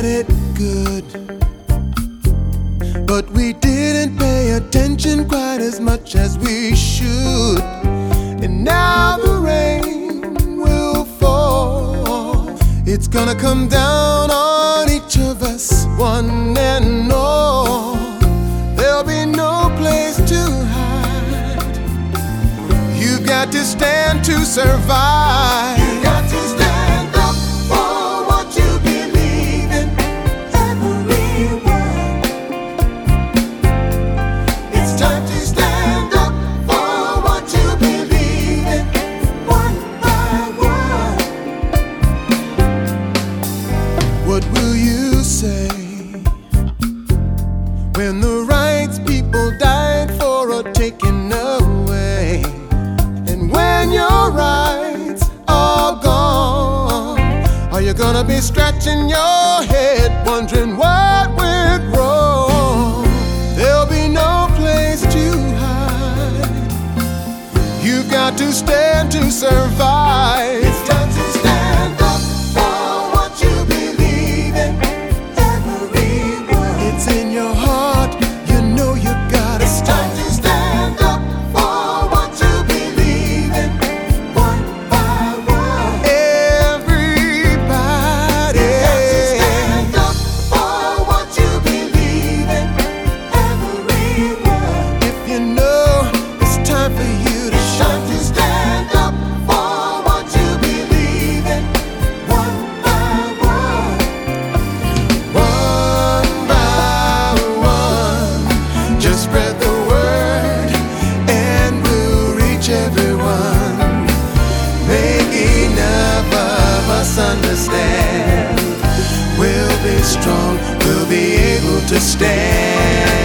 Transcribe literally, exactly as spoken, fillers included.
had it good, but we didn't pay attention quite as much as we should. And now the rain will fall. It's gonna come down on each of us, one and all. There'll be no place to hide. You've got to stand to survive. You've got to stand up for what you believe in, everyone. It's time to stand up for what you believe in, one by one. What will you say when the rights people died for are taken away? And when your rights are gone, are you gonna be scratching your head wondering what went wrong? There'll be no place to hide. You've got to stand to survive. It's time to stand up for what you believe in, everyone. It's in your heart, you know you gotta start. It's time to stand up for what you believe in, one by one. Everybody, you've got to stand up for what you believe in, everyone. If you know it's time for you to shine, to stand up for what you believe in, one by one. One by one, just spread the word and we'll reach everyone. Make enough of us understand. We'll be strong, we'll be able to stand.